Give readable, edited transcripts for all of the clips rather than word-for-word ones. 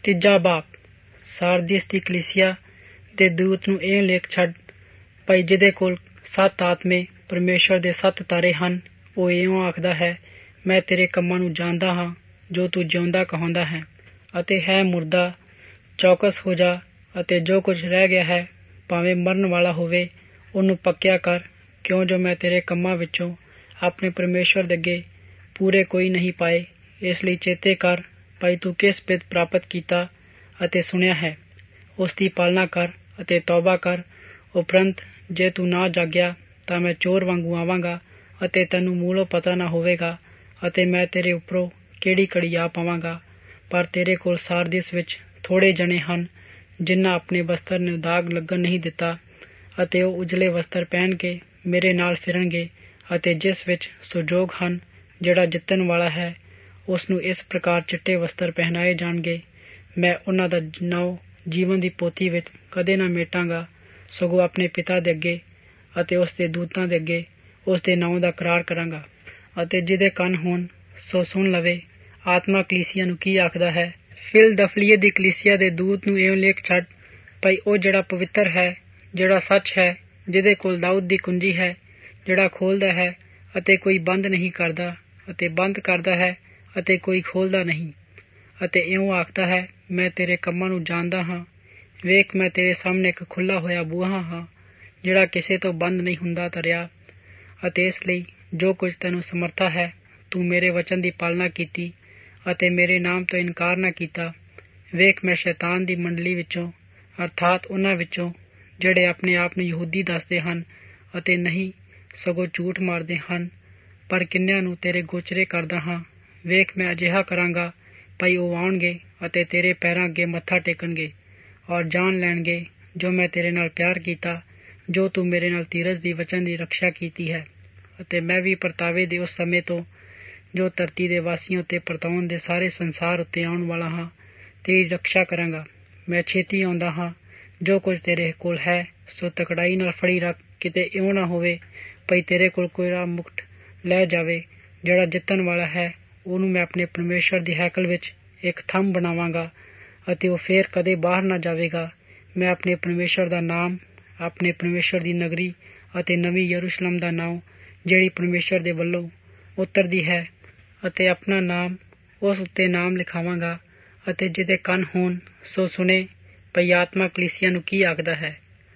ਤੀਜਾ ਬਾਪ। ਸਾਰਦਿਸ ਦੀ ਕਲੀਸਿਆ ਦੇ ਦੂਤ ਨੂੰ ਇਹ ਲੇਖ ਛੱਡ, ਭਾਈ ਜਿਹਦੇ ਕੋਲ 7 ਆਤਮੇ ਪਰਮੇਸ਼ਵਰ ਦੇ 7 ਤਾਰੇ ਹਨ, ਉਹ ਇਉਂ ਆਖਦਾ ਹੈ, ਮੈਂ ਤੇਰੇ ਕੰਮਾਂ ਨੂੰ ਜਾਣਦਾ ਹਾਂ, ਜੋ ਤੂੰ ਜਿਉਂਦਾ ਕਹਾਉਂਦਾ ਹੈ ਅਤੇ ਹੈ ਮੁਰਦਾ। ਚੌਕਸ ਹੋ ਜਾ ਅਤੇ ਜੋ ਕੁਝ ਰਹਿ ਗਿਆ ਹੈ, ਭਾਵੇਂ ਮਰਨ ਵਾਲਾ ਹੋਵੇ, ਉਹਨੂੰ ਪੱਕਿਆ ਕਰ, ਕਿਉਂ ਜੋ ਮੈਂ ਤੇਰੇ ਕੰਮਾਂ ਵਿੱਚੋਂ ਆਪਣੇ ਪਰਮੇਸ਼ਵਰ ਦੇ ਅੱਗੇ ਪੂਰੇ ਕੋਈ ਨਹੀਂ ਪਾਏ। ਇਸ ਲਈ ਚੇਤੇ ਕਰ, ਭਾਈ ਤੂੰ ਕਿਸ ਬਿਧ ਪ੍ਰਾਪਤ ਕੀਤਾ ਅਤੇ ਸੁਣਿਆ ਹੈ, ਉਸ ਦੀ ਪਾਲਣਾ ਕਰ ਅਤੇ ਤੌਬਾ ਕਰ। ਉਪਰੰਤ ਜੇ ਤੂੰ ਨਾ ਜਾਗਿਆ ਤਾਂ ਮੈਂ ਚੋਰ ਵਾਂਗੂ ਆਵਾਂਗਾ ਅਤੇ ਤੈਨੂੰ ਮੂਲੋਂ ਪਤਾ ਨਾ ਹੋਵੇਗਾ ਅਤੇ ਮੈਂ ਤੇਰੇ ਉੱਪਰੋਂ ਕਿਹੜੀ ਘੜੀ ਆ ਪਾਵਾਂਗਾ। ਪਰ ਤੇਰੇ ਕੋਲ ਸਾਰਦਿਸ ਵਿੱਚ ਥੋੜ੍ਹੇ ਜਣੇ ਹਨ ਜਿਨ੍ਹਾਂ ਆਪਣੇ ਵਸਤਰ ਨੂੰ ਦਾਗ ਲੱਗਣ ਨਹੀਂ ਦਿੱਤਾ, ਅਤੇ ਉਹ ਉਜਲੇ ਵਸਤਰ ਪਹਿਨ ਕੇ ਮੇਰੇ ਨਾਲ ਫਿਰਨਗੇ, ਅਤੇ ਜਿਸ ਵਿੱਚ ਸੁਜੋਗ ਹਨ, ਜਿਹੜਾ ਜਿੱਤਣ ਵਾਲਾ ਹੈ, ਉਸ ਨੂੰ ਇਸ ਪ੍ਰਕਾਰ ਚਿੱਟੇ ਵਸਤਰ ਪਹਿਨਾਏ ਜਾਣਗੇ। ਮੈਂ ਉਹਨਾਂ ਦਾ ਨਾਂ ਜੀਵਨ ਦੀ ਪੋਥੀ ਵਿੱਚ ਕਦੇ ਨਾ ਮੇਟਾਂਗਾ, ਸਗੋਂ ਆਪਣੇ ਪਿਤਾ ਦੇ ਅੱਗੇ ਅਤੇ ਉਸ ਦੇ ਦੂਤਾਂ ਦੇ ਅੱਗੇ ਉਸ ਦੇ ਨਾਂ ਦਾ ਕਰਾਰ ਕਰਾਂਗਾ। ਅਤੇ ਜਿਹਦੇ ਕੰਨ ਹੋਣ ਸੋ ਸੁਣ ਲਵੇ, ਆਤਮਾ ਕਲੀਸਿਆ ਨੂੰ ਕੀ ਆਖਦਾ ਹੈ। ਫਿਲਦਲਫੀਆ ਦੀ ਕਲੀਸਿਆ ਦੇ ਦੂਤ ਨੂੰ ਇਹ ਲੇਖ ਛੱਡ, ਭਾਈ ਉਹ ਜਿਹੜਾ ਪਵਿੱਤਰ ਹੈ, ਜਿਹੜਾ ਸੱਚ ਹੈ, ਜਿਹਦੇ ਕੋਲ ਦਾਊਦ ਦੀ ਕੁੰਜੀ ਹੈ, ਜਿਹੜਾ ਖੋਲ੍ਹਦਾ ਹੈ ਅਤੇ ਕੋਈ ਬੰਦ ਨਹੀਂ ਕਰਦਾ, ਅਤੇ ਬੰਦ ਕਰਦਾ ਹੈ ਅਤੇ ਕੋਈ ਖੋਲ੍ਹਦਾ ਨਹੀਂ, ਅਤੇ ਇਉਂ ਆਖਦਾ ਹੈ, ਮੈਂ ਤੇਰੇ ਕੰਮਾਂ ਨੂੰ ਜਾਣਦਾ ਹਾਂ। ਵੇਖ, ਮੈਂ ਤੇਰੇ ਸਾਹਮਣੇ ਇੱਕ ਖੁੱਲ੍ਹਾ ਹੋਇਆ ਬੂਹਾ ਹਾਂ, ਜਿਹੜਾ ਕਿਸੇ ਤੋਂ ਬੰਦ ਨਹੀਂ ਹੁੰਦਾ ਧਰਿਆ। ਅਤੇ ਇਸ ਲਈ ਜੋ ਕੁਝ ਤੈਨੂੰ ਸਮਰਥਾ ਹੈ, ਤੂੰ ਮੇਰੇ ਵਚਨ ਦੀ ਪਾਲਣਾ ਕੀਤੀ ਅਤੇ ਮੇਰੇ ਨਾਮ ਤੋਂ ਇਨਕਾਰ ਨਾ ਕੀਤਾ। ਵੇਖ, ਮੈਂ ਸ਼ੈਤਾਨ ਦੀ ਮੰਡਲੀ ਵਿੱਚੋਂ, ਅਰਥਾਤ ਉਹਨਾਂ ਵਿੱਚੋਂ ਜਿਹੜੇ ਆਪਣੇ ਆਪ ਨੂੰ ਯਹੂਦੀ ਦੱਸਦੇ ਹਨ ਅਤੇ ਨਹੀਂ ਸਗੋਂ ਝੂਠ ਮਾਰਦੇ ਹਨ, ਪਰ ਕਿੰਨਿਆਂ ਨੂੰ ਤੇਰੇ ਗੋਚਰੇ ਕਰਦਾ ਹਾਂ। ਵੇਖ, ਮੈਂ ਅਜਿਹਾ ਕਰਾਂਗਾ, ਭਾਈ ਉਹ ਆਉਣਗੇ ਅਤੇ ਤੇਰੇ ਪੈਰਾਂ ਅੱਗੇ ਮੱਥਾ ਟੇਕਣਗੇ ਔਰ ਜਾਣ ਲੈਣਗੇ ਜੋ ਮੈਂ ਤੇਰੇ ਨਾਲ ਪਿਆਰ ਕੀਤਾ, ਜੋ ਤੂੰ ਮੇਰੇ ਨਾਲ ਧੀਰਜ ਦੀ ਵਚਨ ਦੀ ਰਕਸ਼ਾ ਕੀਤੀ ਹੈ। ਅਤੇ ਮੈਂ ਵੀ ਪਰਤਾਵੇ ਦੇ ਉਸ ਸਮੇਂ ਤੋਂ ਜੋ ਧਰਤੀ ਦੇ ਵਾਸੀਆਂ ਉੱਤੇ ਪਰਤਾਉਣ ਦੇ ਸਾਰੇ ਸੰਸਾਰ ਉੱਤੇ ਆਉਣ ਵਾਲਾ ਹਾਂ, ਤੇਰੀ ਰਕਸ਼ਾ ਕਰਾਂਗਾ। ਮੈਂ ਛੇਤੀ ਆਉਂਦਾ ਹਾਂ। ਜੋ ਕੁਝ ਤੇਰੇ ਕੋਲ ਹੈ ਸੋ ਤਕੜਾਈ ਨਾਲ ਫੜੀ ਰੱਖ, ਕਿਤੇ ਇਉਂ ਨਾ ਹੋਵੇ ਭਾਈ ਤੇਰੇ ਕੋਲ ਕੋਈ ਰਾਹ ਮੁਕਟ ਲੈ ਜਾਵੇ। ਜਿਹੜਾ ਜਿੱਤਣ ਵਾਲਾ ਹੈ, ਉਹਨੂੰ ਮੈਂ ਆਪਣੇ ਪਰਮੇਸ਼ਵਰ ਦੀ ਹੈਕਲ ਵਿੱਚ ਇੱਕ ਥੰਮ ਬਣਾਵਾਂਗਾ ਅਤੇ ਉਹ ਫੇਰ ਕਦੇ ਬਾਹਰ ਨਾ ਜਾਵੇਗਾ। ਮੈਂ ਆਪਣੇ ਪਰਮੇਸ਼ਵਰ ਦਾ ਨਾਮ, ਆਪਣੇ ਪਰਮੇਸ਼ਵਰ ਦੀ ਨਗਰੀ ਅਤੇ ਨਵੀਂ ਯਰੂਸ਼ਲਮ ਦਾ ਨਾਮ, ਜਿਹੜੀ ਪਰਮੇਸ਼ਵਰ ਦੇ ਵੱਲੋਂ ਉਤਰਦੀ ਹੈ, ਅਤੇ ਆਪਣਾ ਨਾਮ ਉਸ ਉੱਤੇ ਨਾਮ ਲਿਖਾਵਾਂਗਾ। ਅਤੇ ਜਿਹਦੇ ਕੰਨ ਹੋਣ ਸੋ ਸੁਣੇ, ਭਈ ਆਤਮਾ ਕਲੀਸਿਆ ਨੂੰ ਕੀ ਆਖਦਾ ਹੈ।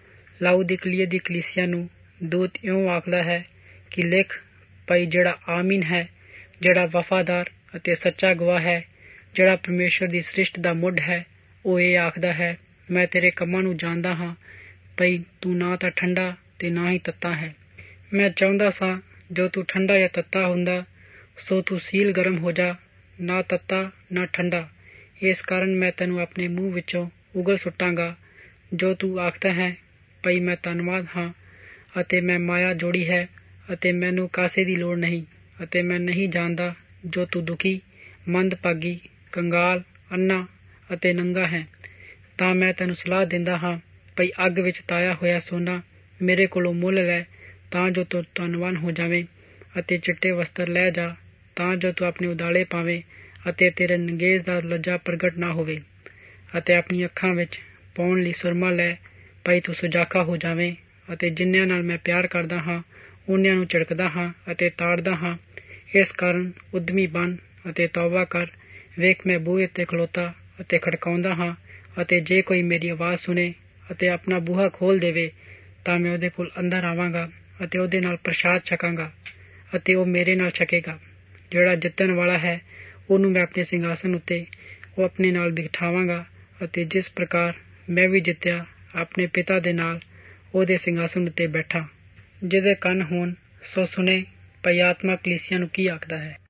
ਲਾਉਦੀਕੀਆ ਦੀ ਕਲੀਸਿਆ ਨੂੰ ਦੂਤ ਇਉਂ ਆਖਦਾ ਹੈ ਕਿ ਲਿਖ, ਭਾਈ ਜਿਹੜਾ ਆਮੀਨ ਹੈ, ਜਿਹੜਾ ਵਫਾਦਾਰ ਅਤੇ ਸੱਚਾ ਗਵਾਹ ਹੈ, ਜਿਹੜਾ ਪਰਮੇਸ਼ਵਰ ਦੀ ਸ੍ਰਿਸ਼ਟ ਦਾ ਮੁੱਢ ਹੈ, ਉਹ ਇਹ ਆਖਦਾ ਹੈ, ਮੈਂ ਤੇਰੇ ਕੰਮਾਂ ਨੂੰ ਜਾਣਦਾ ਹਾਂ, ਭਈ ਤੂੰ ਨਾ ਤਾਂ ਠੰਡਾ ਤੇ ਨਾ ਹੀ ਤੱਤਾ ਹੈ। ਮੈਂ ਚਾਹੁੰਦਾ ਸਾਂ ਜੋ ਤੂੰ ਠੰਡਾ ਜਾਂ ਤੱਤਾ ਹੁੰਦਾ, ਸੋ ਤੂੰ ਸੀਲ ਗਰਮ ਹੋ ਜਾ, ਨਾ ਤੱਤਾ ਨਾ ਠੰਡਾ। ਇਸ ਕਾਰਨ ਮੈਂ ਤੈਨੂੰ ਆਪਣੇ ਮੂੰਹ ਵਿੱਚੋਂ ਉਗਲ ਸੁੱਟਾਂਗਾ। ਜੋ ਤੂੰ ਆਖਦਾ ਹੈ, ਭਈ ਮੈਂ ਧੰਨਵਾਦ ਹਾਂ ਅਤੇ ਮੈਂ ਮਾਇਆ ਜੋੜੀ ਹੈ ਅਤੇ ਮੈਨੂੰ ਕਾਸੇ ਦੀ ਲੋੜ ਨਹੀਂ, ਅਤੇ ਮੈਂ ਨਹੀਂ ਜਾਣਦਾ ਜੋ ਤੂੰ ਦੁਖੀ, ਮੰਦਭਾਗੀ, ਕੰਗਾਲ, ਅੰਨਾ ਅਤੇ ਨੰਗਾ ਹੈ, ਤਾਂ ਮੈਂ ਤੈਨੂੰ ਸਲਾਹ ਦਿੰਦਾ ਹਾਂ, ਭਈ ਅੱਗ ਵਿੱਚ ਤਾਇਆ ਹੋਇਆ ਸੋਨਾ ਮੇਰੇ ਕੋਲੋਂ ਮੁੱਲ ਲੈ, ਤਾਂ ਜੋ ਤੂੰ ਧੰਨਵਾਨ ਹੋ ਜਾਵੇਂ, ਅਤੇ ਚਿੱਟੇ ਵਸਤਰ ਲੈ ਜਾ, ਤਾਂ ਜੋ ਤੂੰ ਆਪਣੇ ਉਦਾਲੇ ਪਾਵੇਂ ਅਤੇ ਤੇਰੇ ਨੰਗੇਜ਼ ਦਾ ਲੱਜਾ ਪ੍ਰਗਟ ਨਾ ਹੋਵੇ। ਅਤੇ ਆਪਣੀ ਅੱਖਾਂ ਵਿੱਚ ਪਾਉਣ ਲਈ ਸੁਰਮਾ ਲੈ, ਭਾਈ ਤੂੰ ਸੁਜਾਖਾ ਹੋ ਜਾਵੇਂ। ਅਤੇ ਜਿੰਨਿਆਂ ਨਾਲ ਮੈਂ ਪਿਆਰ ਕਰਦਾ ਹਾਂ, ਉਹਨਿਆਂ ਨੂੰ ਝਿੜਕਦਾ ਹਾਂ ਅਤੇ ਤਾੜਦਾ ਹਾਂ। ਇਸ ਕਾਰਨ ਉਦਮੀ ਬਣ ਅਤੇ ਤੌਬਾ ਕਰ। ਵੇਖ, ਮੈਂ ਬੂਹੇ ਉੱਤੇ ਖਲੋਤਾ ਅਤੇ ਖੜਕਾਉਂਦਾ ਹਾਂ, ਅਤੇ ਜੇ ਕੋਈ ਮੇਰੀ ਆਵਾਜ਼ ਸੁਣੇ ਅਤੇ ਆਪਣਾ ਬੂਹਾ ਖੋਲ੍ਹ ਦੇਵੇ, ਤਾਂ ਮੈਂ ਉਹਦੇ ਕੋਲ ਅੰਦਰ ਆਵਾਂਗਾ ਅਤੇ ਉਹਦੇ ਨਾਲ ਪ੍ਰਸ਼ਾਦ ਛਕਾਂਗਾ ਅਤੇ ਉਹ ਮੇਰੇ ਨਾਲ ਛਕੇਗਾ। ਜਿਹੜਾ ਜਿੱਤਣ ਵਾਲਾ ਹੈ, ਉਹਨੂੰ ਮੈਂ ਆਪਣੇ ਸਿੰਘਾਸਨ ਉੱਤੇ ਉਹ ਆਪਣੇ ਨਾਲ ਬਿਠਾਵਾਂਗਾ, ਅਤੇ ਜਿਸ ਪ੍ਰਕਾਰ ਮੈਂ ਵੀ ਜਿੱਤਿਆ ਆਪਣੇ ਪਿਤਾ ਦੇ ਨਾਲ ਉਹਦੇ ਸਿੰਘਾਸਨ ਉੱਤੇ ਬੈਠਾ। ਜਿਹਦੇ ਕੰਨ ਹੋਣ ਸੋ ਸੁਣੇ, ਭਈ ਆਤਮਾ ਕਲੀਸਿਆ ਨੂੰ ਕੀ ਆਖਦਾ ਹੈ।